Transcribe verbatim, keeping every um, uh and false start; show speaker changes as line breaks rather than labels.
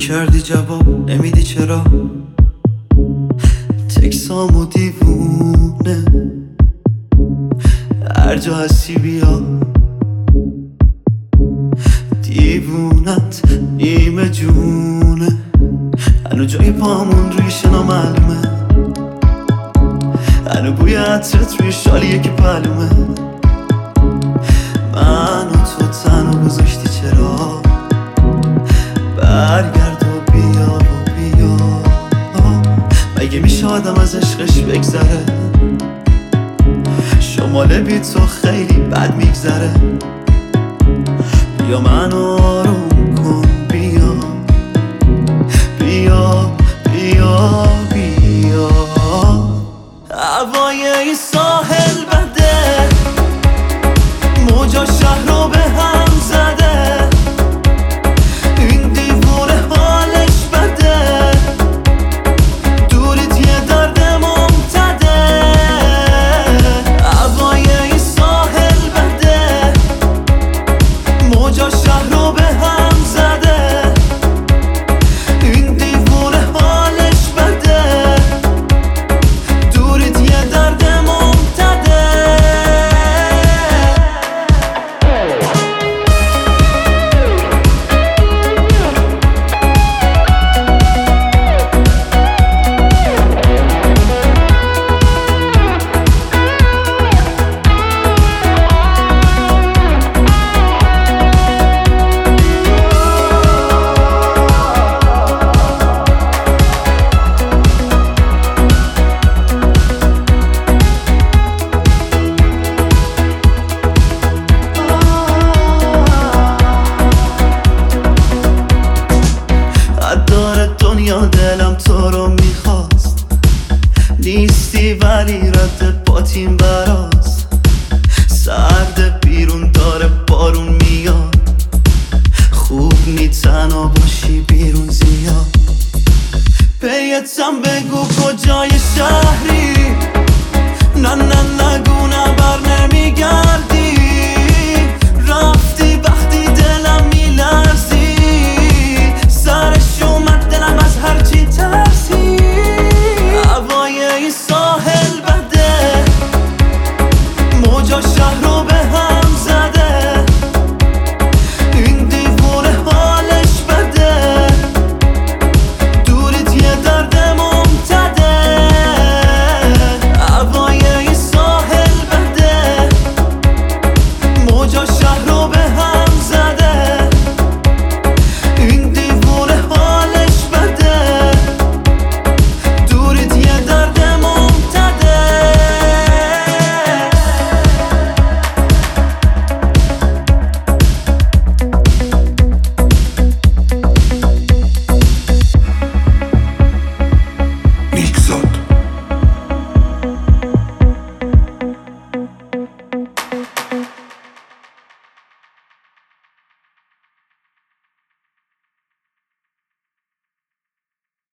کردی جواب نمیدی چرا؟ تکسام و دیوونه هر جا هستی بیا. دیوونت نیمه جونه هنو جای پامون روی شنا معلومه. هنو بوی عطرت روی شالیه که پلومه. من و تو تنها گذاشتی چرا؟ برگرد و بیا و بیا. مگه میشه آدم از عشقش بگذره؟ شمال بی تو خیلی بد میگذره. بیا منو آروم کن بیا بیا بیا بیا. هوای این ساحل بده، موجا شهر رو به هم زده. این دیوونه حالش بده، دوریت یه درد ممتده. هوای این ساحل بده، موجا شهر رو به هم زده. این دیوونه حالش بده، دوریت یه درد ممتده. دنیا دلم تو رو میخواست، نیستی ولی رد پاتیم براست. سرد بیرون داره بارون میاد، خوب نی تنها باشی بیرون زیاد. پیتم بگو کجای شهری،